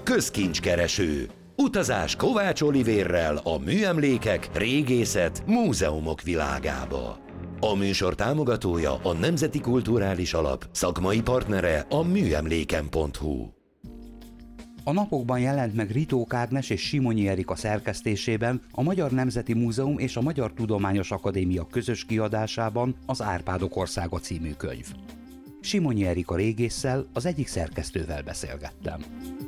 Közkincskereső. Utazás Kovács Olivérrel a műemlékek, régészet, múzeumok világába. A műsor támogatója a Nemzeti Kulturális Alap, szakmai partnere a műemléken.hu. A napokban jelent meg Ritók Ágnes és Simonyi Erika szerkesztésében a Magyar Nemzeti Múzeum és a Magyar Tudományos Akadémia közös kiadásában az Árpádok országa című könyv. Simonyi Erika régésszel, az egyik szerkesztővel beszélgettem.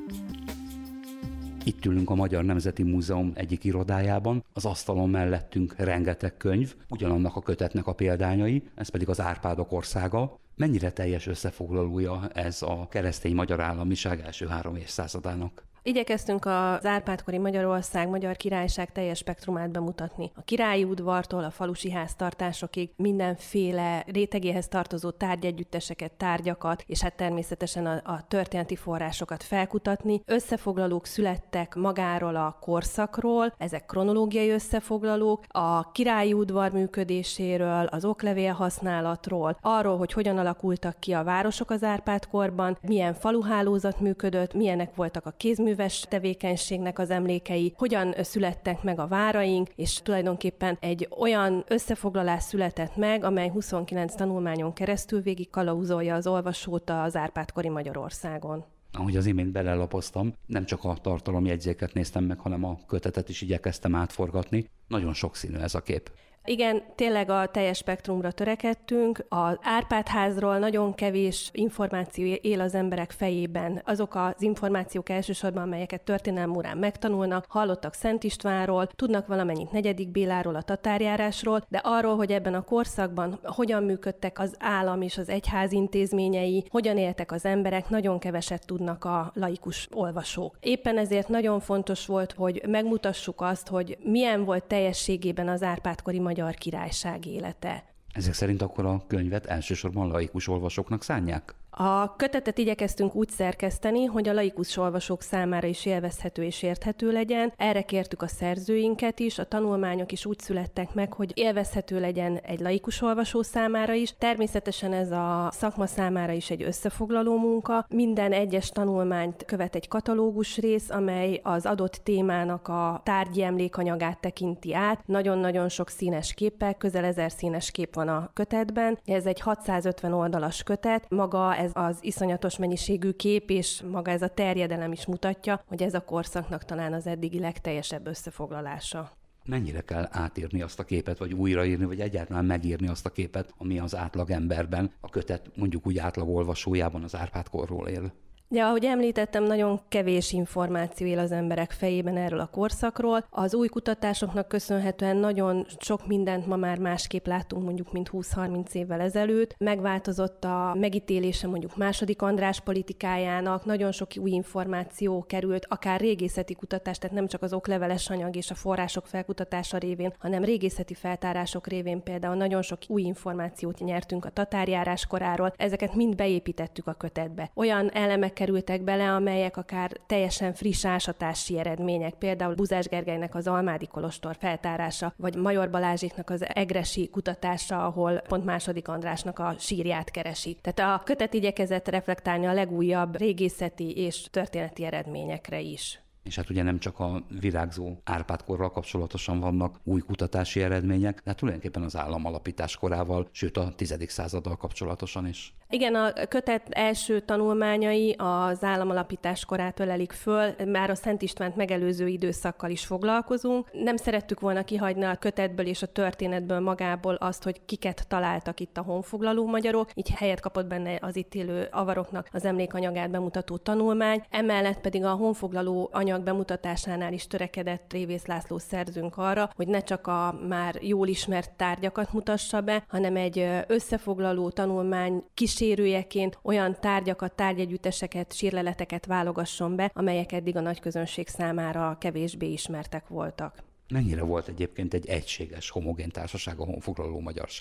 Itt ülünk a Magyar Nemzeti Múzeum egyik irodájában, az asztalon mellettünk rengeteg könyv, ugyanannak a kötetnek a példányai, ez pedig az Árpádok országa. Mennyire teljes összefoglalója ez a keresztény magyar államiság első 3 évszázadának? Igyekeztünk az Árpád-kori Magyarország, Magyar Királyság teljes spektrumát bemutatni. A királyi udvartól a falusi háztartásokig mindenféle rétegéhez tartozó tárgyegyütteseket, tárgyakat, és hát természetesen a történeti forrásokat felkutatni. Összefoglalók születtek magáról a korszakról, ezek kronológiai összefoglalók, a királyi udvar működéséről, az oklevél használatról, arról, hogy hogyan alakultak ki a városok az Árpád-korban, milyen faluhálózat működött, milyenek voltak a kézműves tevékenységnek az emlékei, hogyan születtek meg a váraink, és tulajdonképpen egy olyan összefoglalás született meg, amely 29 tanulmányon keresztül végig kalauzolja az olvasót az Árpád-kori Magyarországon. Ahogy az imént belelapoztam, nem csak a tartalomjegyzéket néztem meg, hanem a kötetet is igyekeztem átforgatni. Nagyon sokszínű ez a kép. Igen, tényleg a teljes spektrumra törekedtünk. Az Árpád-házról nagyon kevés információ él az emberek fejében. Azok az információk elsősorban, amelyeket történelem órán megtanulnak, hallottak Szent Istvánról, tudnak valamennyit Negyedik Béláról, a tatárjárásról, de arról, hogy ebben a korszakban hogyan működtek az állam és az egyház intézményei, hogyan éltek az emberek, nagyon keveset tudnak a laikus olvasók. Éppen ezért nagyon fontos volt, hogy megmutassuk azt, hogy milyen volt teljességében az Árpád-kori Magyar Királyság élete. Ezek szerint akkor a könyvet elsősorban laikus olvasóknak szánják? A kötetet igyekeztünk úgy szerkeszteni, hogy a laikus olvasók számára is élvezhető és érthető legyen. Erre kértük a szerzőinket is, a tanulmányok is úgy születtek meg, hogy élvezhető legyen egy laikus olvasó számára is. Természetesen ez a szakma számára is egy összefoglaló munka. Minden egyes tanulmányt követ egy katalógus rész, amely az adott témának a tárgyi emlékanyagát tekinti át. Nagyon-nagyon sok színes képpel, közel 1000 színes kép van a kötetben. Ez egy 650 oldalas kötet. Maga ez az iszonyatos mennyiségű kép, és maga ez a terjedelem is mutatja, hogy ez a korszaknak talán az eddigi legteljesebb összefoglalása. Mennyire kell átírni azt a képet, vagy újraírni, vagy egyáltalán megírni azt a képet, ami az átlagemberben, a kötet mondjuk úgy átlag olvasójában az Árpád-korról él? Ja, ahogy említettem, nagyon kevés információ él az emberek fejében erről a korszakról. Az új kutatásoknak köszönhetően nagyon sok mindent ma már másképp látunk, mondjuk, mint 20-30 évvel ezelőtt. Megváltozott a megítélése mondjuk II. András politikájának, nagyon sok új információ került, akár régészeti kutatás, tehát nem csak az okleveles anyag és a források felkutatása révén, hanem régészeti feltárások révén például nagyon sok új információt nyertünk a tatárjárás koráról. Ezeket mind beépítettük a kötetbe. Olyan elemek kerültek bele, amelyek akár teljesen friss ásatási eredmények, például Buzás Gergelynek az Almádi kolostor feltárása, vagy Major Balázséknak az egresi kutatása, ahol pont II. Andrásnak a sírját keresik. Tehát a kötet igyekezett reflektálni a legújabb régészeti és történeti eredményekre is. És hát ugye nem csak a virágzó Árpád-korral kapcsolatosan vannak új kutatási eredmények, de tulajdonképpen az államalapítás korával, sőt a 10. századdal kapcsolatosan is. Igen, a kötet első tanulmányai az államalapítás korát ölelik föl, már a Szent Istvánt megelőző időszakkal is foglalkozunk. Nem szerettük volna kihagyni a kötetből és a történetből magából azt, hogy kiket találtak itt a honfoglaló magyarok, így helyet kapott benne az itt élő avaroknak az emlékanyagát bemutató tanulmány, emellett pedig a honfoglaló anyag bemutatásánál is törekedett Révész László szerzőnk arra, hogy ne csak a már jól ismert tárgyakat mutassa be, hanem egy összefoglaló tanulmány kísérőjeként olyan tárgyakat, tárgyegyütteseket, sírleleteket válogasson be, amelyek eddig a nagyközönség számára kevésbé ismertek voltak. Mennyire volt egyébként egy egységes, homogén társaság a honfoglaló magyarság?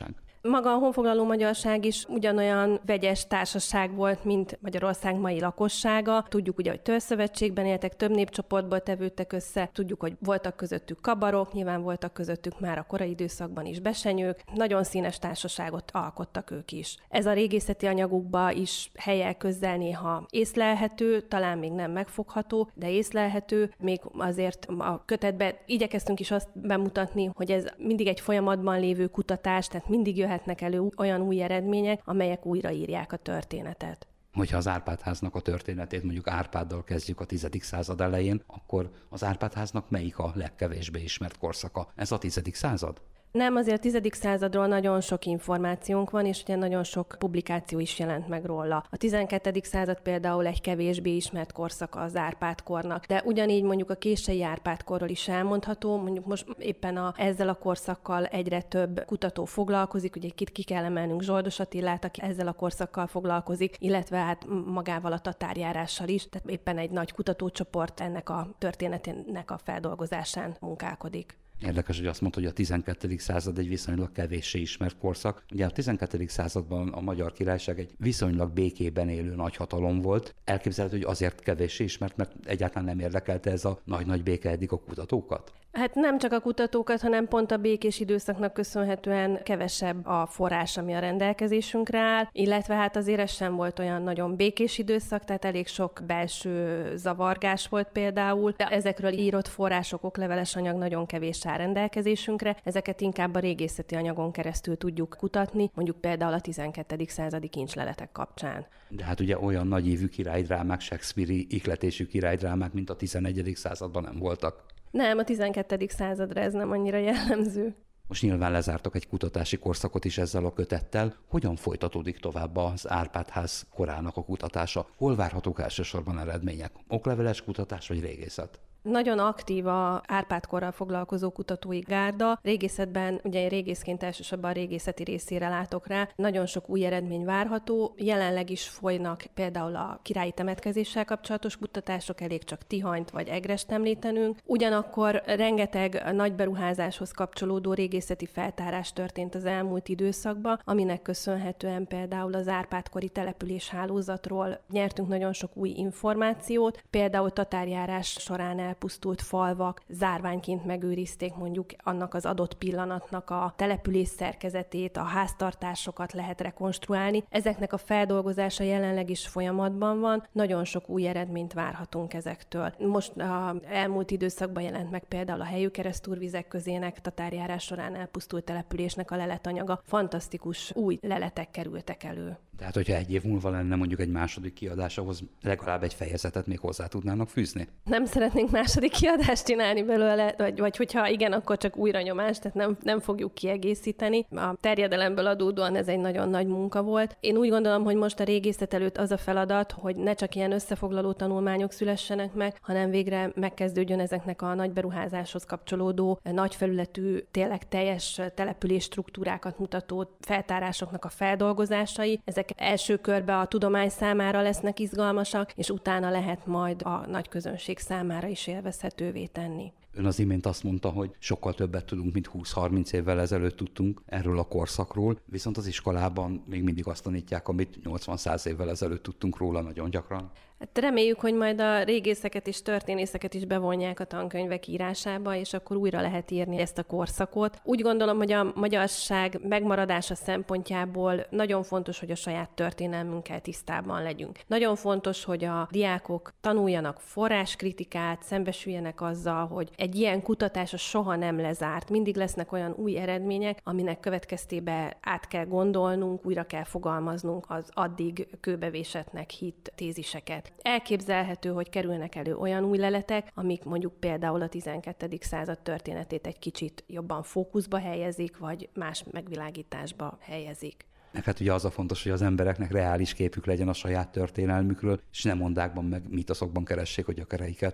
Maga a honfoglaló magyarság is ugyanolyan vegyes társaság volt, mint Magyarország mai lakossága. Tudjuk ugye, hogy törzszövetségben éltek, több népcsoportból tevődtek össze, tudjuk, hogy voltak közöttük kabarok, nyilván voltak közöttük már a korai időszakban is besenyők, nagyon színes társaságot alkottak ők is. Ez a régészeti anyagukba is hellyel közzel néha észlelhető, talán még nem megfogható, de észlelhető. Még azért a kötetben igyekeztünk is azt bemutatni, hogy ez mindig egy folyamatban lévő kutatás, tehát mindig jöhetnek elő olyan új eredmények, amelyek újraírják a történetet. Hogyha az Árpád-háznak a történetét mondjuk Árpáddal kezdjük a 10. század elején, akkor az Árpád-háznak melyik a legkevésbé ismert korszaka? Ez a 10. század? Nem, azért a 10. századról nagyon sok információnk van, és ugye nagyon sok publikáció is jelent meg róla. A 12. század például egy kevésbé ismert korszaka az Árpád-kornak, de ugyanígy mondjuk a kései Árpád-korról is elmondható, mondjuk most éppen ezzel a korszakkal egyre több kutató foglalkozik, ugye ki kell emelnünk Zsoldos Attilát, aki ezzel a korszakkal foglalkozik, illetve hát magával a tatárjárással is, tehát éppen egy nagy kutatócsoport ennek a történetének a feldolgozásán munkálkodik. Érdekes, hogy azt mondta, hogy a 12. század egy viszonylag kevéssé ismert korszak. Ugye a 12. században a Magyar Királyság egy viszonylag békében élő nagyhatalom volt. Elképzelhető, hogy azért kevéssé ismert, mert egyáltalán nem érdekelte ez a nagy-nagy béke eddig a kutatókat? Hát nem csak a kutatókat, hanem pont a békés időszaknak köszönhetően kevesebb a forrás, ami a rendelkezésünkre áll, illetve hát azért ez sem volt olyan nagyon békés időszak, tehát elég sok belső zavargás volt például. De ezekről írott források, okleveles anyag nagyon kevés áll rendelkezésünkre, ezeket inkább a régészeti anyagon keresztül tudjuk kutatni, mondjuk például a 12. századi kincsleletek kapcsán. De hát ugye olyan nagyívű királydrámák, Shakespeare-i ihletésű királydrámák, mint a 11. században nem voltak. Nem, a 12. századra ez nem annyira jellemző. Most nyilván lezártak egy kutatási korszakot is ezzel a kötettel. Hogyan folytatódik tovább az Árpád-ház korának a kutatása? Hol várhatók elsősorban eredmények? Okleveles kutatás vagy régészet? Nagyon aktív a Árpád-korral foglalkozó kutatói gárda. Régészetben, ugye én régészként elsősorban a régészeti részére látok rá, nagyon sok új eredmény várható. Jelenleg is folynak például a királyi temetkezéssel kapcsolatos kutatások, elég csak Tihanyt vagy Egrest említenünk. Ugyanakkor rengeteg nagy beruházáshoz kapcsolódó régészeti feltárás történt az elmúlt időszakban, aminek köszönhetően például az Árpád-kori településhálózatról nyertünk nagyon sok új információt, például tatárjárás során elpusztult falvak zárványként megőrizték mondjuk annak az adott pillanatnak a település szerkezetét, a háztartásokat lehet rekonstruálni. Ezeknek a feldolgozása jelenleg is folyamatban van, nagyon sok új eredményt várhatunk ezektől. Most az elmúlt időszakban jelent meg például a helyű keresztúrvizek közének tatárjárás során elpusztult településnek a leletanyaga. Fantasztikus új leletek kerültek elő. Tehát, hogyha egy év múlva lenne mondjuk egy második kiadás, ahhoz legalább egy fejezetet még hozzá tudnának fűzni? Nem szeretnénk második kiadást csinálni belőle, vagy hogyha igen, akkor csak újranyomás, tehát nem fogjuk kiegészíteni. A terjedelemből adódóan ez egy nagyon nagy munka volt. Én úgy gondolom, hogy most a régészet előtt az a feladat, hogy ne csak ilyen összefoglaló tanulmányok szülessenek meg, hanem végre megkezdődjön ezeknek a nagy beruházáshoz kapcsolódó, nagy felületű, tényleg teljes település struktúrákat mutató feltárásoknak a feldolgozásai. Ezek első körben a tudomány számára lesznek izgalmasak, és utána lehet majd a nagy közönség számára is élvezhetővé tenni. Ön az imént azt mondta, hogy sokkal többet tudunk, mint 20-30 évvel ezelőtt tudtunk erről a korszakról, viszont az iskolában még mindig azt tanítják, amit 80-100 évvel ezelőtt tudtunk róla nagyon gyakran. Hát reméljük, hogy majd a régészeket és történészeket is bevonják a tankönyvek írásába, és akkor újra lehet írni ezt a korszakot. Úgy gondolom, hogy a magyarság megmaradása szempontjából nagyon fontos, hogy a saját történelmünkkel tisztában legyünk. Nagyon fontos, hogy a diákok tanuljanak forráskritikát, szembesüljenek azzal, hogy egy ilyen kutatás soha nem lezárt. Mindig lesznek olyan új eredmények, aminek következtében át kell gondolnunk, újra kell fogalmaznunk az addig kőbevésettnek hitt téziseket. Elképzelhető, hogy kerülnek elő olyan új leletek, amik mondjuk például a 12. század történetét egy kicsit jobban fókuszba helyezik, vagy más megvilágításba helyezik. Hát ugye az a fontos, hogy az embereknek reális képük legyen a saját történelmükről, és nem mondákban meg mítoszokban keressék a gyökereiket.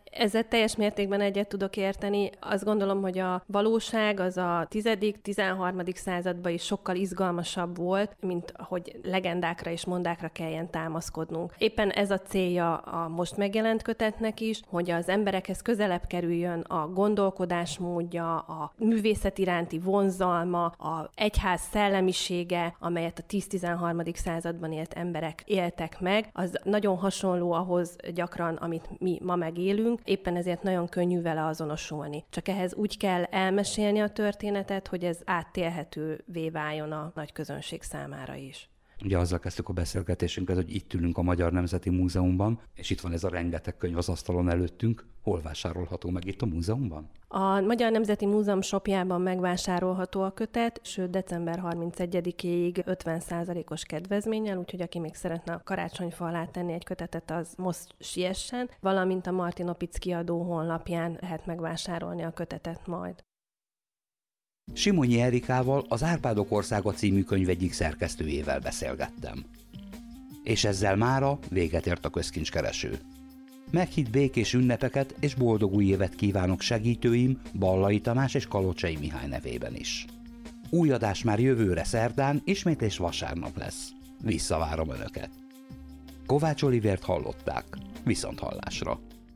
Ezzel teljes mértékben egyet tudok érteni. Azt gondolom, hogy a valóság az a 10.-13. században is sokkal izgalmasabb volt, mint hogy legendákra és mondákra kelljen támaszkodnunk. Éppen ez a célja a most megjelent kötetnek is, hogy az emberekhez közelebb kerüljön a gondolkodásmódja, a művészet iránti vonzalma, a egyház szellemisége, amelyet a 10-13. században élt emberek éltek meg. Az nagyon hasonló ahhoz gyakran, amit mi ma megélünk. Éppen ezért nagyon könnyű vele azonosulni. Csak ehhez úgy kell elmesélni a történetet, hogy ez áttélhetővé váljon a nagy közönség számára is. Ugye azzal kezdtük a beszélgetésünket, hogy itt ülünk a Magyar Nemzeti Múzeumban, és itt van ez a rengeteg könyv az asztalon előttünk. Hol vásárolható meg itt a múzeumban? A Magyar Nemzeti Múzeum shopjában megvásárolható a kötet, sőt december 31-ig 50%-os kedvezménnyel, úgyhogy aki még szeretne a karácsonyfa alá tenni egy kötetet, az most siessen, valamint a Martin Opitz kiadó honlapján lehet megvásárolni a kötetet majd. Simonyi Erikával, az Árpádok országa című könyv egyik szerkesztőjével beszélgettem. És ezzel mára véget ért a közkincskereső. Meghitt békés ünnepeket és boldog új évet kívánok segítőim, Ballai Tamás és Kalocsai Mihály nevében is. Új adás már jövőre szerdán, ismétlés vasárnap lesz. Visszavárom Önöket. Kovács Olivért hallották. Viszonthallásra.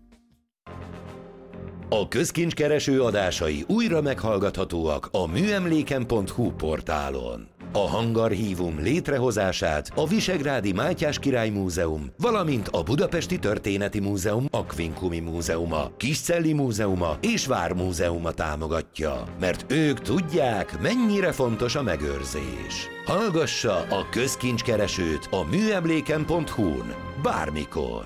A közkincskereső adásai újra meghallgathatóak a műemléken.hu portálon. A hangarchívum létrehozását a Visegrádi Mátyás Király Múzeum, valamint a Budapesti Történeti Múzeum Aquincumi Múzeuma, Kiscelli Múzeuma és Vármúzeuma támogatja, mert ők tudják, mennyire fontos a megőrzés. Hallgassa a közkincskeresőt a műemléken.hu-n bármikor.